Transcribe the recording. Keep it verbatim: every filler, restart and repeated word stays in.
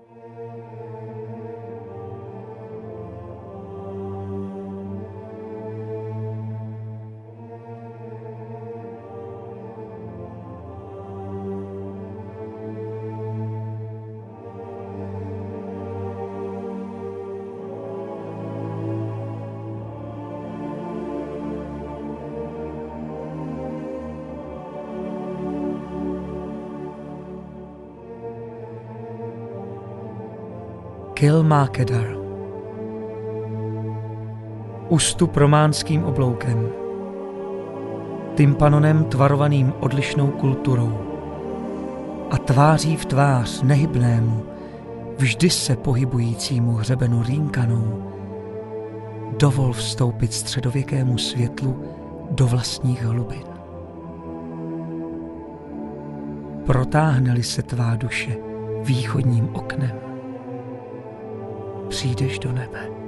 Kilmakedar. Ústup románským obloukem, tympanonem tvarovaným odlišnou kulturou a tváří v tvář nehybnému, vždy se pohybujícímu hřebenu rýnkanou, dovol vstoupit středověkému světlu do vlastních hlubin. Protáhne-li se tvá duše východním oknem, přijdeš do nebe.